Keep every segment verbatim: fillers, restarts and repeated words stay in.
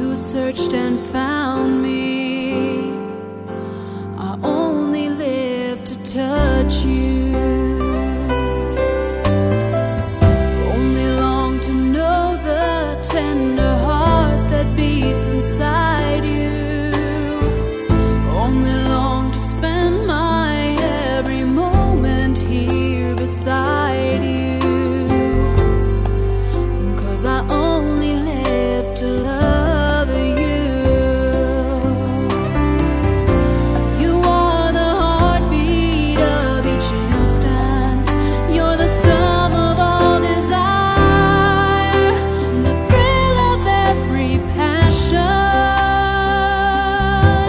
you searched and found me. I only live to touch you. Only long to know the tender heart that beats inside you. Only long to spend my every moment here beside you. 'Cause I only live to love you. You are the heartbeat of each instant. You're the sum of all desire, the thrill of every passion,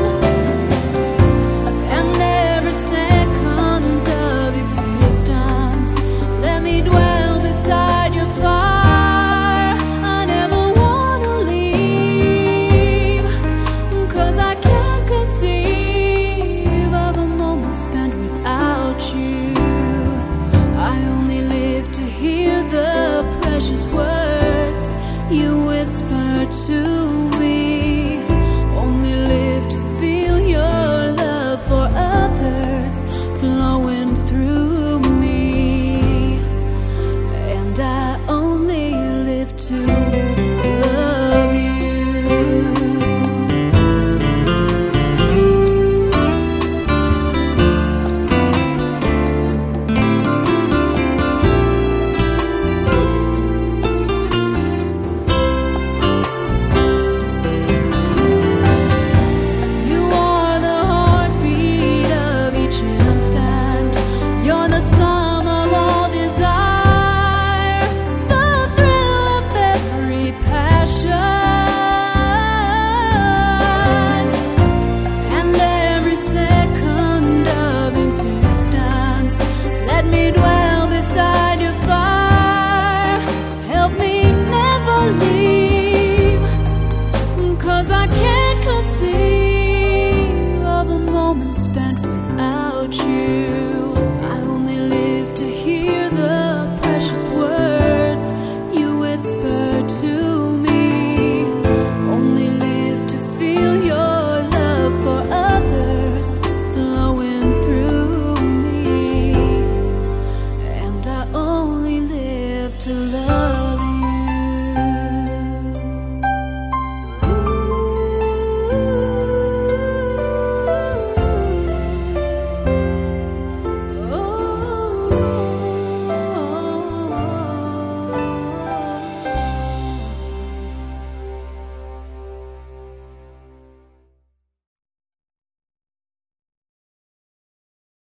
and every second of existence. Let me dwell beside your fire. I never wanna leave, 'cause I can't conceive of a moment spent without you. I only live to hear the precious words you whisper to me. Only live to feel your love for others flowing through me. And I only live to love you. You are the heartbeat of each instant. You're the sum of all desire, the thrill of every passion, and every second of existence. Let me dwell beside your fire. Help me never leave, 'cause I can't conceive of a moment spent without you.